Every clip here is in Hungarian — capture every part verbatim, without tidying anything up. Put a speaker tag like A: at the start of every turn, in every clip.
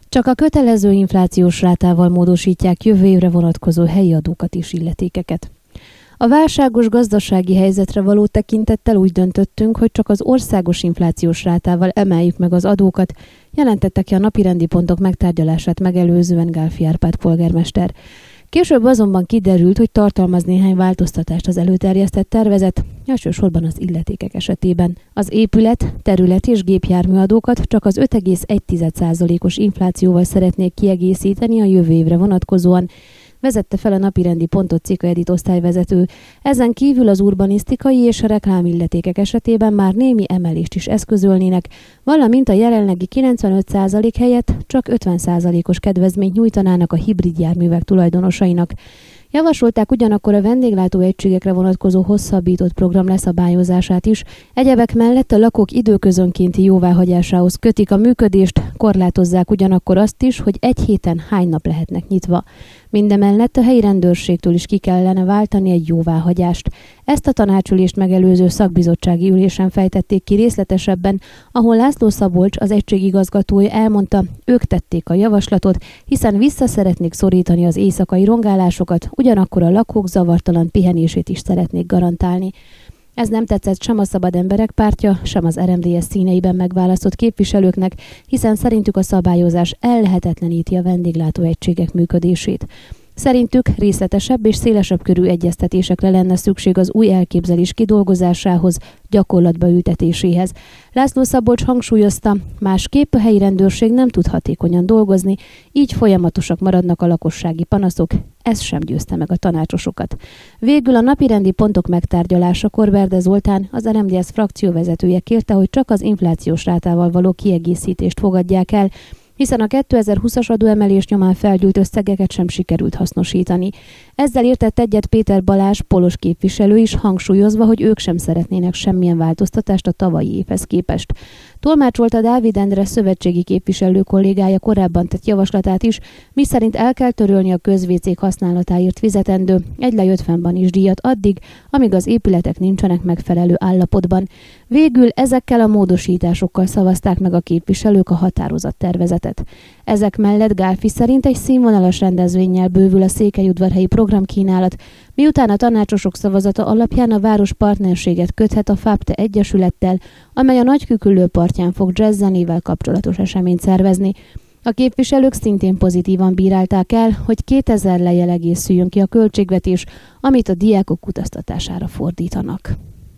A: Csak a kötelező inflációs rátával módosítják jövő évre vonatkozó helyi adókat és illetékeket. A válságos gazdasági helyzetre való tekintettel úgy döntöttünk, hogy csak az országos inflációs rátával emeljük meg az adókat, jelentette ki a napirendi pontok megtárgyalását megelőzően Gálffy Árpád polgármester. Később azonban kiderült, hogy tartalmaz néhány változtatást az előterjesztett tervezet, elsősorban az illetékek esetében. Az épület, terület és gépjárműadókat csak az öt egész egy százalékos inflációval szeretnék kiegészíteni a jövő évre vonatkozóan, vezette fel a napirendi pontot Cika Edit osztályvezető. Ezen kívül az urbanisztikai és a reklámilletékek esetében már némi emelést is eszközölnének, valamint a jelenlegi kilencvenöt százalék helyett csak ötven százalékos kedvezményt nyújtanának a hibrid járművek tulajdonosainak. Javasolták ugyanakkor a vendéglátóegységekre vonatkozó hosszabbított program leszabályozását is, egyebek mellett a lakók időközönkénti jóváhagyásához kötik a működést, korlátozzák ugyanakkor azt is, hogy egy héten hány nap lehetnek nyitva. Mindemellett a helyi rendőrségtől is ki kellene váltani egy jóváhagyást. Ezt a tanácsülést megelőző szakbizottsági ülésen fejtették ki részletesebben, ahol László Szabolcs, az egység igazgatója elmondta, ők tették a javaslatot, hiszen vissza szeretnék szorítani az éjszakai rongálásokat, ugyanakkor a lakók zavartalan pihenését is szeretnék garantálni. Ez nem tetszett sem a Szabad Emberek Pártja, sem az er em dé es színeiben megválasztott képviselőknek, hiszen szerintük a szabályozás ellehetetleníti a vendéglátóegységek működését. Szerintük részletesebb és szélesebb körű egyeztetésekre lenne szükség az új elképzelés kidolgozásához, gyakorlatba ültetéséhez. László Szabolcs hangsúlyozta, másképp a helyi rendőrség nem tud hatékonyan dolgozni, így folyamatosak maradnak a lakossági panaszok, ez sem győzte meg a tanácsosokat. Végül a napirendi pontok megtárgyalásakor Berde Zoltán, az er em dé es frakcióvezetője kérte, hogy csak az inflációs rátával való kiegészítést fogadják el, hiszen a kétezer-húszas adóemelés nyomán felgyűlt összegeket sem sikerült hasznosítani. Ezzel értett egyet Péter Balázs, polos képviselő is, hangsúlyozva, hogy ők sem szeretnének semmilyen változtatást a tavalyi évhez képest. Tolmácsolta Dávid Endre szövetségi képviselő kollégája korábban tett javaslatát is, miszerint el kell törölni a közvécék használatáért fizetendő egy lejöttfennban is díjat addig, amíg az épületek nincsenek megfelelő állapotban. Végül ezekkel a módosításokkal szavazták meg a képviselők a határozattervezetet. Ezek mellett Gálffy szerint egy színvonalas rendezvénnyel bővül a székelyudvarhelyi programkínálat, miután a tanácsosok szavazata alapján a város partnerséget köthet a FAPTE egyesülettel, amely a Nagyküküllő partján fog jazzzenével kapcsolatos eseményt szervezni. A képviselők szintén pozitívan bírálták el, hogy kétezer lejjel egészüljön ki a költségvetés, amit a diákok utaztatására fordítanak.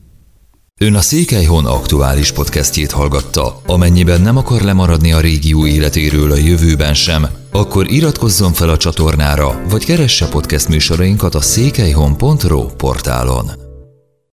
B: Ön a Székelyhon aktuális podcastjét hallgatta. Amennyiben nem akar lemaradni a régió életéről a jövőben sem, akkor iratkozzon fel a csatornára, vagy keresse podcast műsorainkat a székelyhon pont ro portálon.